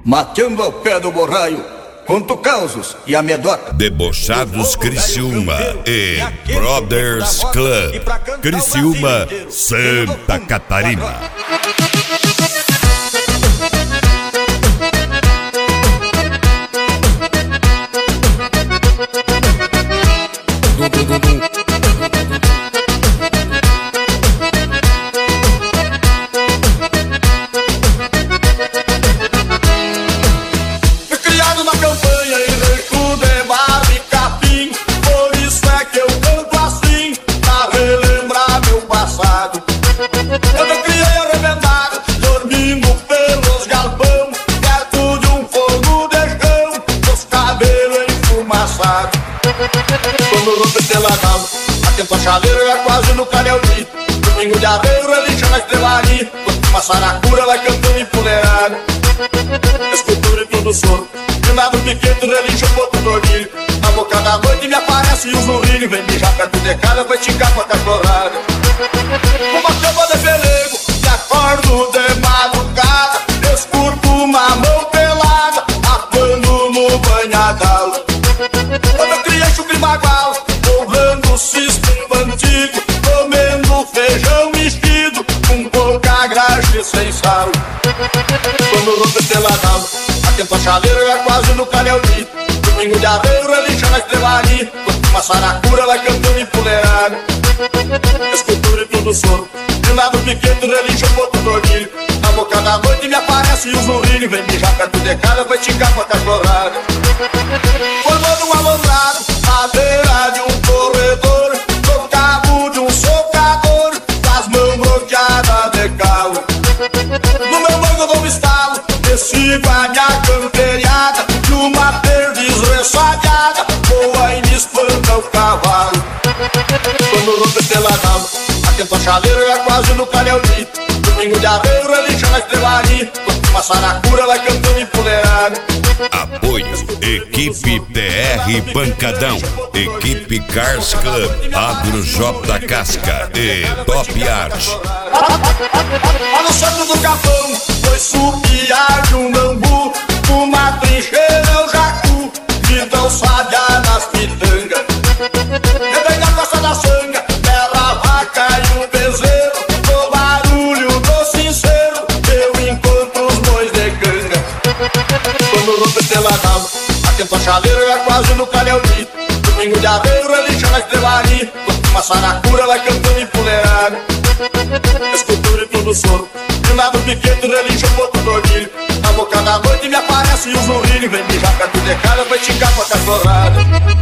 mateando ao pé do borraio, conto causos e amedota. Debochados Criciúma e Brothers Club, Criciúma, Santa Catarina. Quando rompe pela cama, atento a chaleira, é quase no canelzinho. Domingo de arreio, relincha na estrelaria. Quando uma saracura vai cantando empoleirada. Escultura e tudo soro, de nada piquete, relincha um pouco do orgulho. Na boca da noite me aparece o zurrilho. Vem mijar perto de casa, vai ticar com a cachorrada. Uma cama de pelego, me acordo de madrugada. Escuto uma mão pelada, atuando no banhadalo. Quando eu criei chucre bagual, honrando o sistema antigo, comendo feijão mexido, com pouca graxa e sem sal. Quando rompe pela cama, atento a chaleira, é quase no canelzinho. Domingo de arreio, relincha na estrelaria. Quando uma saracura vai cantando empoleirada. Escultura e tudo soro, de nada piquete, relincha um pouco do orgulho. Na boca da noite me aparece o zurrilho. Vem mijar perto de casa, vai ticar com a cachorrada. Formando um alambrado, à beira de um corredor, no cabo de um socador, com as mãos bloqueadas de calo. No meu banco eu dou um estalo, sigo a minha camperiada, numa perdiz ressabiada, voa e me espanta o cavalo. Quando rompe pela cama, atento a chaleira, é quase no canelzinho. Domingo de arreio, relincha na estrelaria. Quando uma saracura vai cantando empoleirada. Apoio Equipe TR Pancadão, Equipe Cars Club, Agro J da Casca e Top Art. Lá no centro do capão, foi supiar de um bambu, uma trincheira é o jacu, então sabiá nas pitangas. É bem na costa da sanga, bela vaca e o bezerro, no barulho do sincero, eu encontro os bois de canga. Quando rompe pela cama, atento a chaleira, é quase no canelzinho. Domingo de arreio, relincha na estrelaria. Quando uma saracura vai cantando empoleirada. Escultura e tudo soro, de nada piquete, relincha um pouco do orgulho. Na boca da noite me aparece o zurrilho. Vem mijar perto de casa, vai ticar com a cachorrada.